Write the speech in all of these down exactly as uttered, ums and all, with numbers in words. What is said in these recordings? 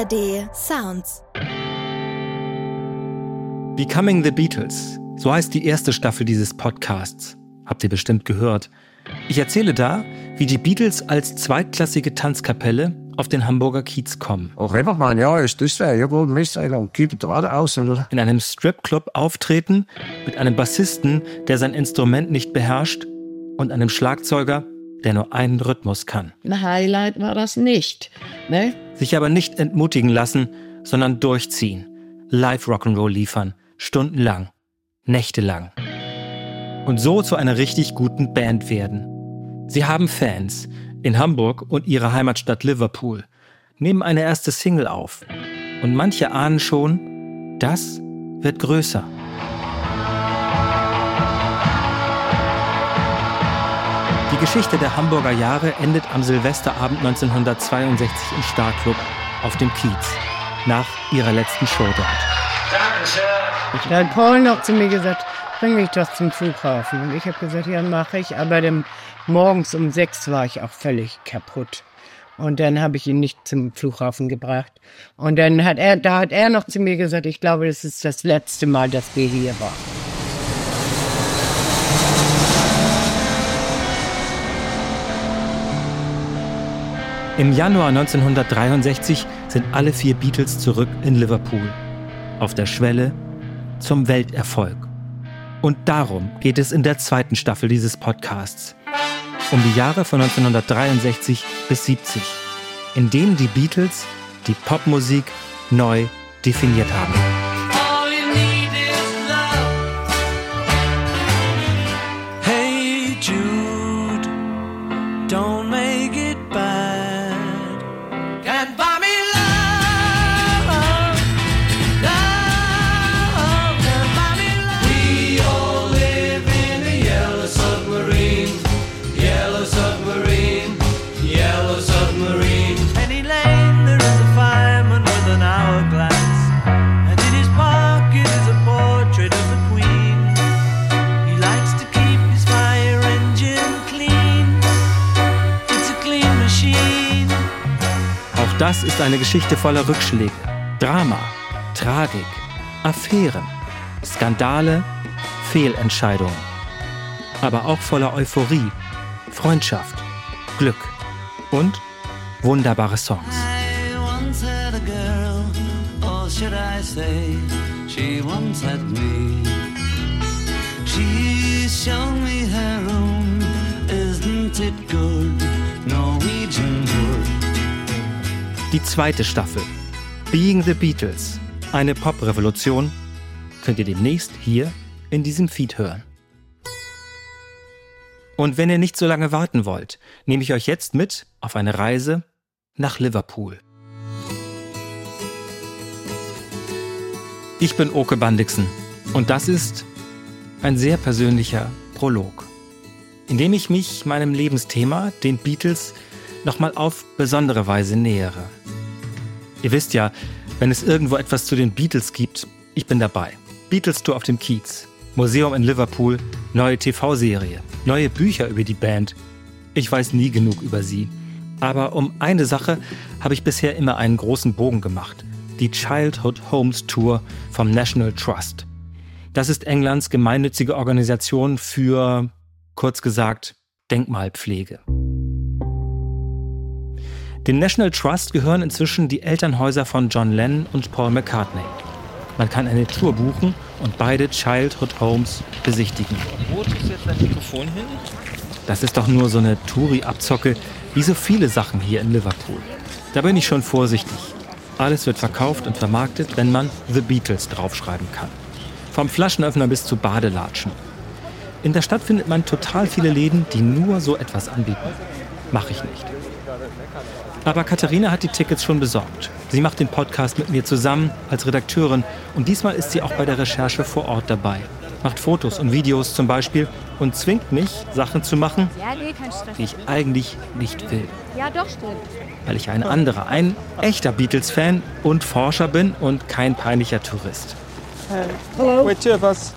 A R D Sounds. Becoming the Beatles, so heißt die erste Staffel dieses Podcasts. Habt ihr bestimmt gehört. Ich erzähle da, wie die Beatles als zweitklassige Tanzkapelle auf den Hamburger Kiez kommen. In einem Stripclub auftreten, mit einem Bassisten, der sein Instrument nicht beherrscht, und einem Schlagzeuger, der nur einen Rhythmus kann. Ein Highlight war das nicht, ne? Sich aber nicht entmutigen lassen, sondern durchziehen. Live Rock'n'Roll liefern, stundenlang, nächtelang. Und so zu einer richtig guten Band werden. Sie haben Fans in Hamburg und ihrer Heimatstadt Liverpool, nehmen eine erste Single auf. Und manche ahnen schon, das wird größer. Die Geschichte der Hamburger Jahre endet am Silvesterabend neunzehnhundertzweiundsechzig im Starclub auf dem Kiez, nach ihrer letzten Show dort. Da hat Paul noch zu mir gesagt, bring mich doch zum Flughafen. Und ich habe gesagt, ja, mache ich. Aber dann, morgens um sechs war ich auch völlig kaputt. Und dann habe ich ihn nicht zum Flughafen gebracht. Und dann hat er, da hat er noch zu mir gesagt, ich glaube, das ist das letzte Mal, dass wir hier waren. Im Januar neunzehnhundertdreiundsechzig sind alle vier Beatles zurück in Liverpool. Auf der Schwelle zum Welterfolg. Und darum geht es in der zweiten Staffel dieses Podcasts. Um die Jahre von neunzehnhundertdreiundsechzig bis siebzig, in denen die Beatles die Popmusik neu definiert haben. Hey Jude, don't make it bad. Can't buy me love, love, can't buy me love. We all live in a yellow submarine, yellow submarine, yellow submarine. Penny Lane, there is a fireman with an hourglass, and in his pocket is a portrait of the Queen. He likes to keep his fire engine clean. It's a clean machine. Auch das ist eine Geschichte voller Rückschläge, Drama, Tragik, Affären, Skandale, Fehlentscheidungen. Aber auch voller Euphorie, Freundschaft, Glück und wunderbare Songs. I once had a girl, or should I say, she once had me. She's shown me her room, isn't it good, Norwegian wood. Die zweite Staffel, Being the Beatles, eine Pop-Revolution, könnt ihr demnächst hier in diesem Feed hören. Und wenn ihr nicht so lange warten wollt, nehme ich euch jetzt mit auf eine Reise nach Liverpool. Ich bin Oke Bandixen und das ist ein sehr persönlicher Prolog, in dem ich mich meinem Lebensthema, den Beatles, nochmal auf besondere Weise nähere. Ihr wisst ja, wenn es irgendwo etwas zu den Beatles gibt, ich bin dabei. Beatles Tour auf dem Kiez, Museum in Liverpool, neue T V-Serie, neue Bücher über die Band. Ich weiß nie genug über sie. Aber um eine Sache habe ich bisher immer einen großen Bogen gemacht. Die Childhood Homes Tour vom National Trust. Das ist Englands gemeinnützige Organisation für, kurz gesagt, Denkmalpflege. Dem National Trust gehören inzwischen die Elternhäuser von John Lennon und Paul McCartney. Man kann eine Tour buchen und beide Childhood Homes besichtigen. Wo tust du jetzt dein Mikrofon hin? Das ist doch nur so eine Touri-Abzocke, wie so viele Sachen hier in Liverpool. Da bin ich schon vorsichtig. Alles wird verkauft und vermarktet, wenn man The Beatles draufschreiben kann. Vom Flaschenöffner bis zu Badelatschen. In der Stadt findet man total viele Läden, die nur so etwas anbieten. Mache ich nicht. Aber Katharina hat die Tickets schon besorgt. Sie macht den Podcast mit mir zusammen als Redakteurin und diesmal ist sie auch bei der Recherche vor Ort dabei. Macht Fotos und Videos zum Beispiel und zwingt mich, Sachen zu machen, Ja, nee, kein Stress. die ich eigentlich nicht will. Ja, doch, stimmt. Weil ich ein anderer, ein echter Beatles-Fan und Forscher bin und kein peinlicher Tourist. Hallo. Wait, two of us.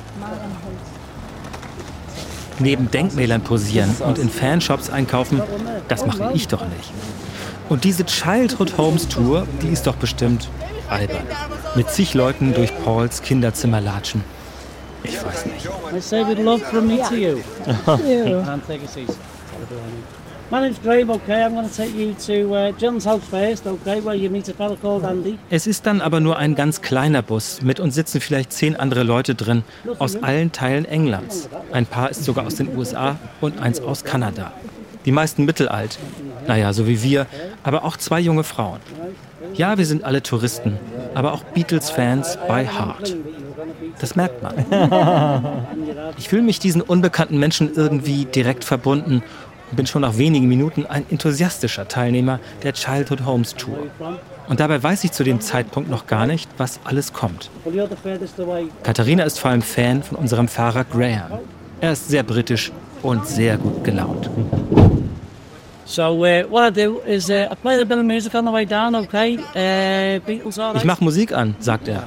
Neben Denkmälern posieren und in Fanshops einkaufen, das mache ich doch nicht. Und diese Childhood Homes Tour, die ist doch bestimmt albern. Mit zig Leuten durch Pauls Kinderzimmer latschen. Ich weiß nicht. I say with love from me to you. And take a seat. My name's Graham, okay? I'm going to take you to uh, John's house first, okay? Where you meet a fellow called Andy. Es ist dann aber nur ein ganz kleiner Bus. Mit uns sitzen vielleicht zehn andere Leute drin. Aus allen Teilen Englands. Ein paar ist sogar aus den U S A und eins aus Kanada. Die meisten mittelalt. Naja, so wie wir. Aber auch zwei junge Frauen. Ja, wir sind alle Touristen. Aber auch Beatles-Fans by heart. Das merkt man. Ich fühle mich diesen unbekannten Menschen irgendwie direkt verbunden und bin schon nach wenigen Minuten ein enthusiastischer Teilnehmer der Childhood Homes Tour. Und dabei weiß ich zu dem Zeitpunkt noch gar nicht, was alles kommt. Katharina ist vor allem Fan von unserem Fahrer Graham. Er ist sehr britisch und sehr gut gelaunt. So uh, what I do is uh, I play a bit of music on the way down, okay? Uh, Beatles all right. Ich mache Musik an, sagt er.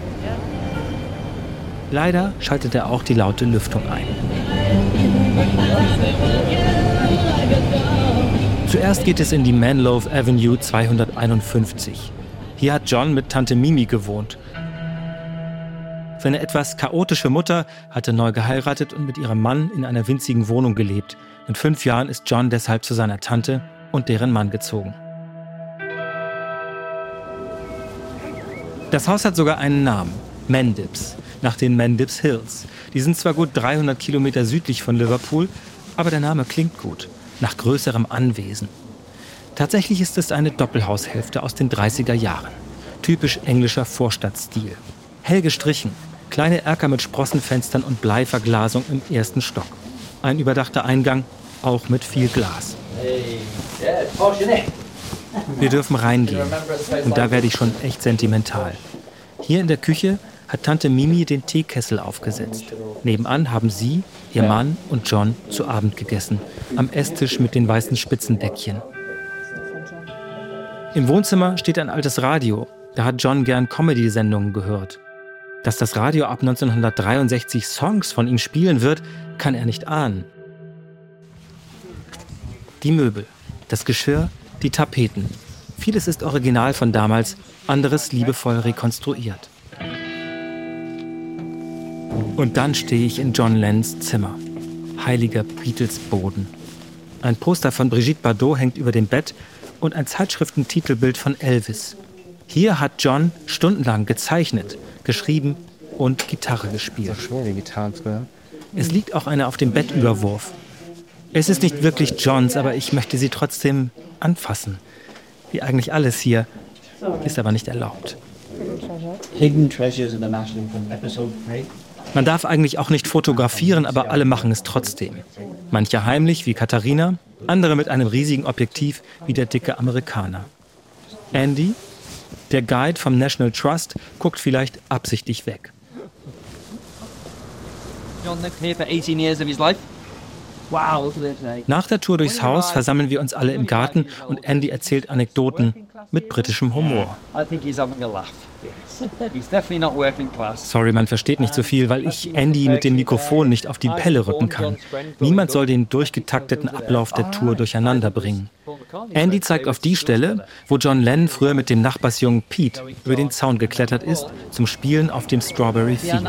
Leider schaltet er auch die laute Lüftung ein. Zuerst geht es in die Menlove Avenue zweihunderteinundfünfzig. Hier hat John mit Tante Mimi gewohnt. Seine etwas chaotische Mutter hatte neu geheiratet und mit ihrem Mann in einer winzigen Wohnung gelebt. Mit fünf Jahren ist John deshalb zu seiner Tante und deren Mann gezogen. Das Haus hat sogar einen Namen, Mendips, nach den Mendips Hills. Die sind zwar gut dreihundert Kilometer südlich von Liverpool, aber der Name klingt gut, nach größerem Anwesen. Tatsächlich ist es eine Doppelhaushälfte aus den dreißiger Jahren. Typisch englischer Vorstadtstil. Hell gestrichen, kleine Erker mit Sprossenfenstern und Bleiverglasung im ersten Stock. Ein überdachter Eingang, auch mit viel Glas. Wir dürfen reingehen. Und da werde ich schon echt sentimental. Hier in der Küche hat Tante Mimi den Teekessel aufgesetzt. Nebenan haben sie, ihr Mann und John zu Abend gegessen. Am Esstisch mit den weißen Spitzendeckchen. Im Wohnzimmer steht ein altes Radio. Da hat John gern Comedy-Sendungen gehört. Dass das Radio ab neunzehnhundertdreiundsechzig Songs von ihm spielen wird, kann er nicht ahnen. Die Möbel, das Geschirr, die Tapeten. Vieles ist original von damals, anderes liebevoll rekonstruiert. Und dann stehe ich in John Lennons Zimmer. Heiliger Beatles-Boden. Ein Poster von Brigitte Bardot hängt über dem Bett und ein Zeitschriftentitelbild von Elvis. Hier hat John stundenlang gezeichnet, geschrieben und Gitarre gespielt. Es liegt auch eine auf dem Bettüberwurf. Es ist nicht wirklich Johns, aber ich möchte sie trotzdem anfassen. Wie eigentlich alles hier, ist aber nicht erlaubt. Hidden treasures in the National from episode three. Man darf eigentlich auch nicht fotografieren, aber alle machen es trotzdem. Manche heimlich, wie Katharina, andere mit einem riesigen Objektiv, wie der dicke Amerikaner. Andy, der Guide vom National Trust, guckt vielleicht absichtlich weg. John lived here for eighteen years of his life. Wow, look at this, eh? Nach der Tour durchs Haus versammeln wir uns alle im Garten und Andy erzählt Anekdoten mit britischem Humor. I think he's having a laugh. He's definitely not working class. Sorry, man versteht nicht so viel, weil ich Andy mit dem Mikrofon nicht auf die Pelle rücken kann. Niemand soll den durchgetakteten Ablauf der Tour durcheinander bringen. Andy zeigt auf die Stelle, wo John Lennon früher mit dem Nachbarsjungen Pete über den Zaun geklettert ist, zum Spielen auf dem Strawberry Field.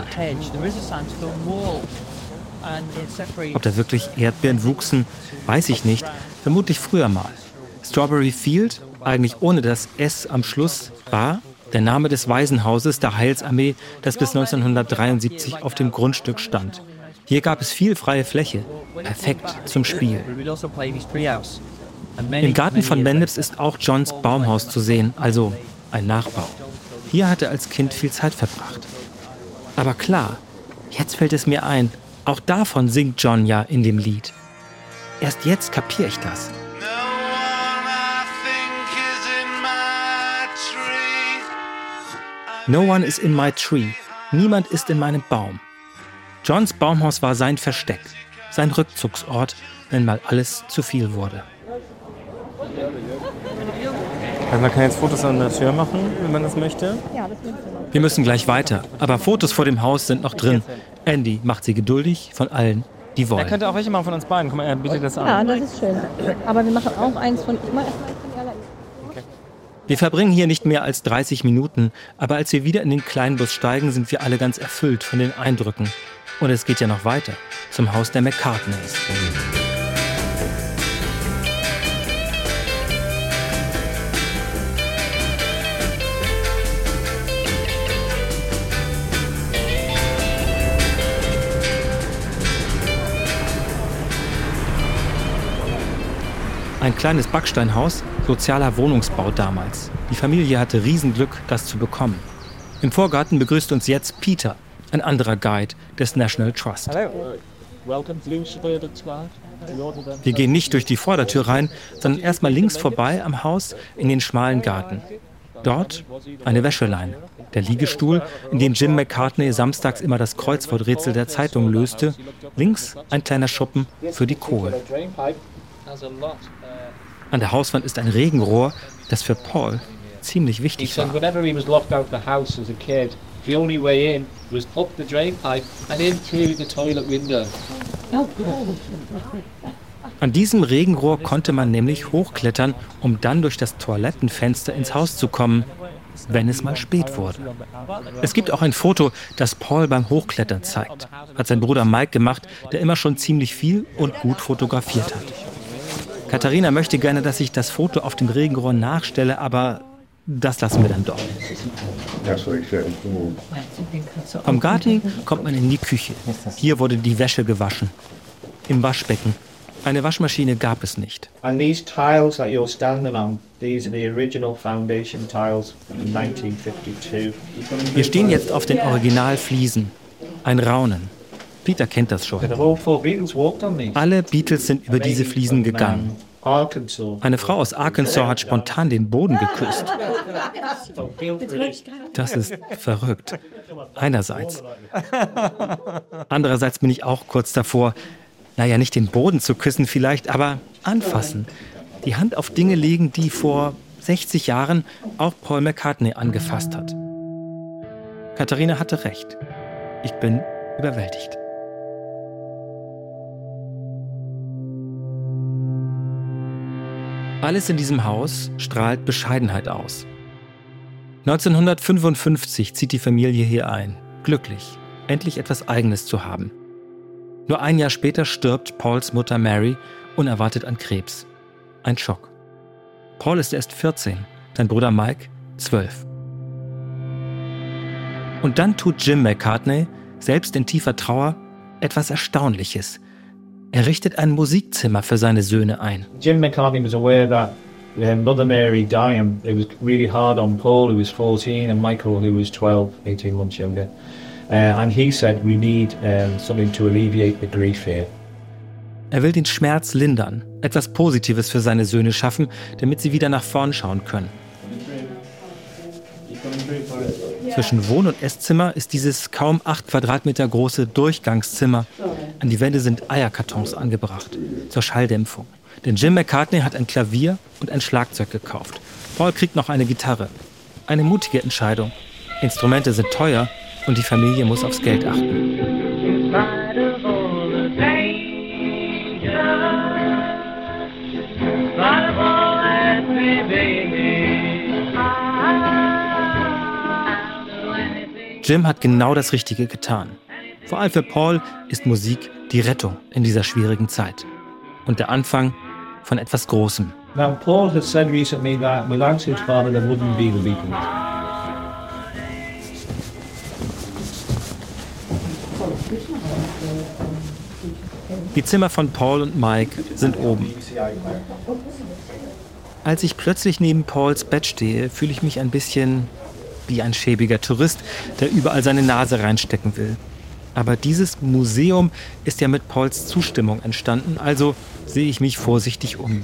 Ob da wirklich Erdbeeren wuchsen, weiß ich nicht. Vermutlich früher mal. Strawberry Field, eigentlich ohne das S am Schluss, war der Name des Waisenhauses der Heilsarmee, das bis neunzehnhundertdreiundsiebzig auf dem Grundstück stand. Hier gab es viel freie Fläche. Perfekt zum Spiel. Im Garten von Mendips ist auch Johns Baumhaus zu sehen, also ein Nachbau. Hier hat er als Kind viel Zeit verbracht. Aber klar, jetzt fällt es mir ein, auch davon singt John ja in dem Lied. Erst jetzt kapiere ich das. No one is in my tree. Niemand ist in meinem Baum. Johns Baumhaus war sein Versteck, sein Rückzugsort, wenn mal alles zu viel wurde. Also man kann jetzt Fotos an der Tür machen, wenn man das möchte. Wir müssen gleich weiter, aber Fotos vor dem Haus sind noch drin. Andy macht sie geduldig von allen, die wollen. Er könnte auch welche machen von uns beiden. Guck mal, er bietet das an. Ja, das ist schön. Aber wir machen auch eins von... Ich mach erst mal eins von ihr. Wir verbringen hier nicht mehr als dreißig Minuten, aber als wir wieder in den Kleinbus steigen, sind wir alle ganz erfüllt von den Eindrücken. Und es geht ja noch weiter, zum Haus der McCartneys. Ein kleines Backsteinhaus, sozialer Wohnungsbau damals. Die Familie hatte Riesenglück, das zu bekommen. Im Vorgarten begrüßt uns jetzt Peter, ein anderer Guide des National Trust. Wir gehen nicht durch die Vordertür rein, sondern erstmal links vorbei am Haus in den schmalen Garten. Dort eine Wäscheleine, der Liegestuhl, in dem Jim McCartney samstags immer das Kreuzworträtsel der Zeitung löste. Links ein kleiner Schuppen für die Kohle. An der Hauswand ist ein Regenrohr, das für Paul ziemlich wichtig war. An diesem Regenrohr konnte man nämlich hochklettern, um dann durch das Toilettenfenster ins Haus zu kommen, wenn es mal spät wurde. Es gibt auch ein Foto, das Paul beim Hochklettern zeigt. Hat sein Bruder Mike gemacht, der immer schon ziemlich viel und gut fotografiert hat. Katharina möchte gerne, dass ich das Foto auf dem Regenrohr nachstelle, aber das lassen wir dann doch. Vom Garten kommt man in die Küche. Hier wurde die Wäsche gewaschen. Im Waschbecken. Eine Waschmaschine gab es nicht. And these tiles that you're standing on, these are the original foundation tiles from nineteen fifty-two. Wir stehen jetzt auf den Originalfliesen. Ein Raunen. Peter kennt das schon. Alle Beatles sind über diese Fliesen gegangen. Eine Frau aus Arkansas hat spontan den Boden geküsst. Das ist verrückt. Einerseits. Andererseits bin ich auch kurz davor, naja, nicht den Boden zu küssen vielleicht, aber anfassen. Die Hand auf Dinge legen, die vor sechzig Jahren auch Paul McCartney angefasst hat. Katharina hatte recht. Ich bin überwältigt. Alles in diesem Haus strahlt Bescheidenheit aus. neunzehnhundertfünfundfünfzig zieht die Familie hier ein. Glücklich, endlich etwas Eigenes zu haben. Nur ein Jahr später stirbt Pauls Mutter Mary unerwartet an Krebs. Ein Schock. Paul ist erst vierzehn, sein Bruder Mike zwölf. Und dann tut Jim McCartney, selbst in tiefer Trauer, etwas Erstaunliches. Er richtet ein Musikzimmer für seine Söhne ein. Jim McCartney was aware that um, Mother Mary dying, it was really hard on Paul, who was fourteen, and Michael, who was twelve, eighteen months younger. Uh, and he said, we need um, something to alleviate the grief here. Er will den Schmerz lindern, etwas Positives für seine Söhne schaffen, damit sie wieder nach vorn schauen können. Zwischen Wohn- und Esszimmer ist dieses kaum acht Quadratmeter große Durchgangszimmer. An die Wände sind Eierkartons angebracht, zur Schalldämpfung. Denn Jim McCartney hat ein Klavier und ein Schlagzeug gekauft. Paul kriegt noch eine Gitarre. Eine mutige Entscheidung. Instrumente sind teuer und die Familie muss aufs Geld achten. Jim hat genau das Richtige getan. Vor allem für Paul ist Musik die Rettung in dieser schwierigen Zeit. Und der Anfang von etwas Großem. Now, Paul has said recently that without his father there wouldn't be the Beatles. Die Zimmer von Paul und Mike sind oben. Als ich plötzlich neben Pauls Bett stehe, fühle ich mich ein bisschen wie ein schäbiger Tourist, der überall seine Nase reinstecken will. Aber dieses Museum ist ja mit Pauls Zustimmung entstanden, also sehe ich mich vorsichtig um.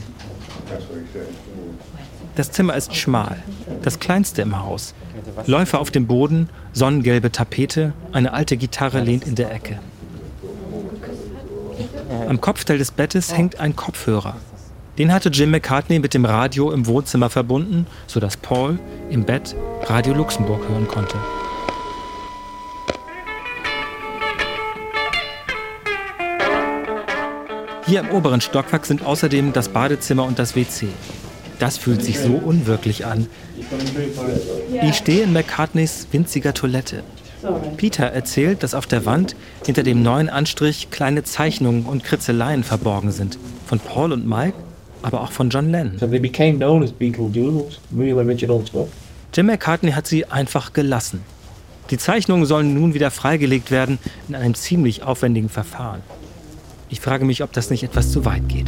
Das Zimmer ist schmal, das kleinste im Haus. Läufer auf dem Boden, sonnengelbe Tapete, eine alte Gitarre lehnt in der Ecke. Am Kopfteil des Bettes hängt ein Kopfhörer. Den hatte Jim McCartney mit dem Radio im Wohnzimmer verbunden, sodass Paul im Bett Radio Luxemburg hören konnte. Hier im oberen Stockwerk sind außerdem das Badezimmer und das W C. Das fühlt sich so unwirklich an. Ich stehe in McCartneys winziger Toilette. Peter erzählt, dass auf der Wand hinter dem neuen Anstrich kleine Zeichnungen und Kritzeleien verborgen sind. Von Paul und Mike, aber auch von John Lennon. So they became known as Beatle Doodles, real original stuff. Jim McCartney hat sie einfach gelassen. Die Zeichnungen sollen nun wieder freigelegt werden in einem ziemlich aufwendigen Verfahren. Ich frage mich, ob das nicht etwas zu weit geht.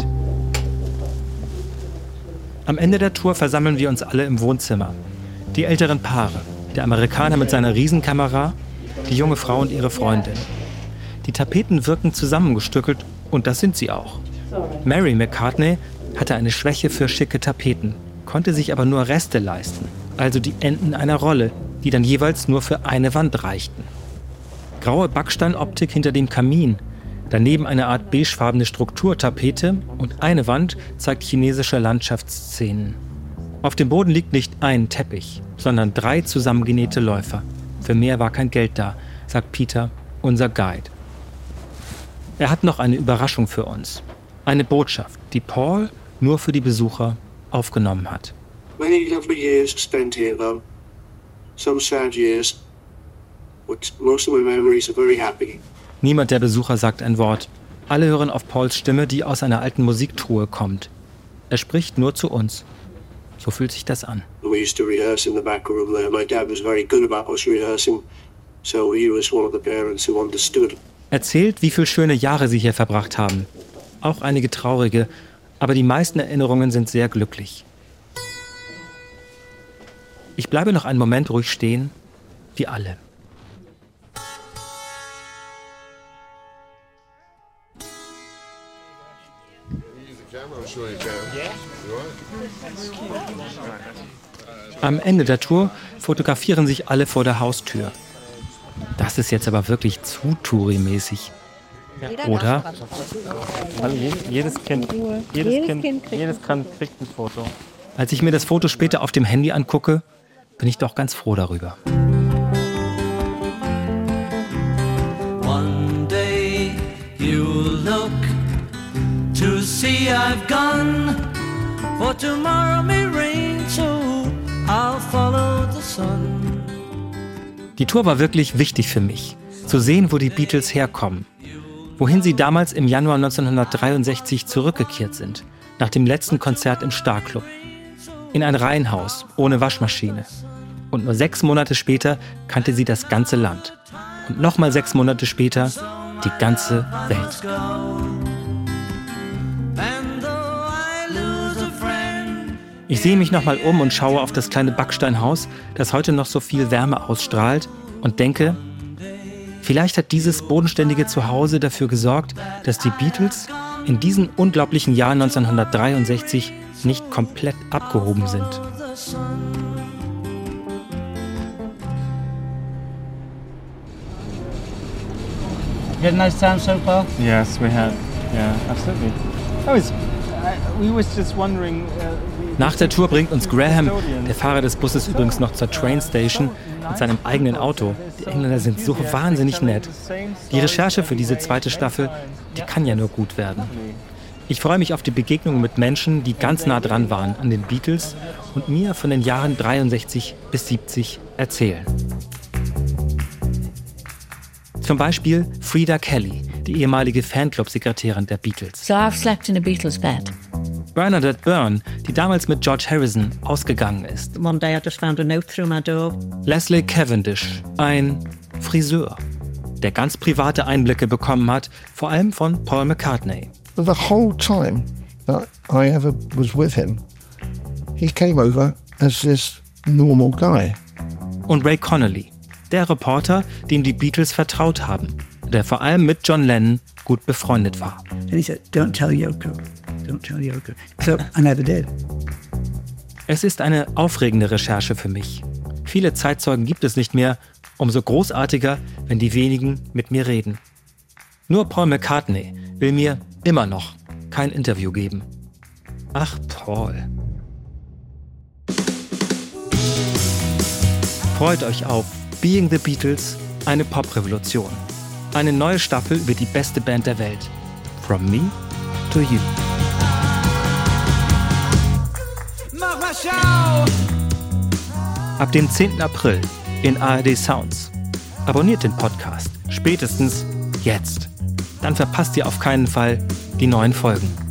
Am Ende der Tour versammeln wir uns alle im Wohnzimmer. Die älteren Paare, der Amerikaner mit seiner Riesenkamera, die junge Frau und ihre Freundin. Die Tapeten wirken zusammengestückelt und das sind sie auch. Mary McCartney hatte eine Schwäche für schicke Tapeten, konnte sich aber nur Reste leisten, also die Enden einer Rolle, die dann jeweils nur für eine Wand reichten. Graue Backsteinoptik hinter dem Kamin, daneben eine Art beigefarbene Strukturtapete und eine Wand zeigt chinesische Landschaftsszenen. Auf dem Boden liegt nicht ein Teppich, sondern drei zusammengenähte Läufer. Für mehr war kein Geld da, sagt Peter, unser Guide. Er hat noch eine Überraschung für uns. Eine Botschaft, die Paul nur für die Besucher aufgenommen hat. Many lovely years spent here, though. Some sad years, but most of my memories are very happy. Niemand der Besucher sagt ein Wort. Alle hören auf Pauls Stimme, die aus einer alten Musiktruhe kommt. Er spricht nur zu uns. So fühlt sich das an. We used to rehearse in the back room there. My dad was very good about us rehearsing, so he was one of the parents who understood. Erzählt, wie viele schöne Jahre sie hier verbracht haben. Auch einige traurige, aber die meisten Erinnerungen sind sehr glücklich. Ich bleibe noch einen Moment ruhig stehen, wie alle. Am Ende der Tour fotografieren sich alle vor der Haustür. Das ist jetzt aber wirklich zu Touri-mäßig. Oder? Also jedes Kind, jedes, jedes Kind, kind kriegt jedes Kind kriegt ein Foto. Als ich mir das Foto später auf dem Handy angucke, bin ich doch ganz froh darüber. One day you'll look to see I've gone, for tomorrow may rain, so I'll follow the sun. Die Tour war wirklich wichtig für mich, zu sehen, wo die Beatles herkommen. Wohin sie damals im Januar neunzehnhundertdreiundsechzig zurückgekehrt sind, nach dem letzten Konzert im Starclub. In ein Reihenhaus, ohne Waschmaschine. Und nur sechs Monate später kannte sie das ganze Land. Und nochmal sechs Monate später die ganze Welt. Ich sehe mich nochmal um und schaue auf das kleine Backsteinhaus, das heute noch so viel Wärme ausstrahlt, und denke, vielleicht hat dieses bodenständige Zuhause dafür gesorgt, dass die Beatles in diesem unglaublichen Jahr neunzehnhundertdreiundsechzig nicht komplett abgehoben sind. You had a nice time so far? Yes, we had. Yeah, absolutely. I was, uh, we was just wondering. Uh, Nach der Tour bringt uns Graham, der Fahrer des Busses, übrigens noch zur Train Station mit seinem eigenen Auto. Die Engländer sind so wahnsinnig nett. Die Recherche für diese zweite Staffel, die kann ja nur gut werden. Ich freue mich auf die Begegnung mit Menschen, die ganz nah dran waren an den Beatles und mir von den Jahren dreiundsechzig bis siebzig erzählen. Zum Beispiel Frida Kelly, die ehemalige Fanclub-Sekretärin der Beatles. So I've slept in a Beatles bed. Bernadette Byrne, die damals mit George Harrison ausgegangen ist. One day I just found a note through my door. Leslie Cavendish, ein Friseur, der ganz private Einblicke bekommen hat, vor allem von Paul McCartney. The whole time that I ever was with him, he came over as this normal guy. Und Ray Connolly, der Reporter, dem die Beatles vertraut haben, der vor allem mit John Lennon gut befreundet war. And he said, "Don't tell Yoko, don't tell Yoko." So I never did. Es ist eine aufregende Recherche für mich. Viele Zeitzeugen gibt es nicht mehr, umso großartiger, wenn die wenigen mit mir reden. Nur Paul McCartney will mir immer noch kein Interview geben. Ach, Paul. Freut euch auf Being the Beatles, eine Poprevolution. Eine neue Staffel über die beste Band der Welt. From me to you. took my show. Ab dem zehnten April in A R D Sounds. Abonniert den Podcast spätestens jetzt. Dann verpasst ihr auf keinen Fall die neuen Folgen.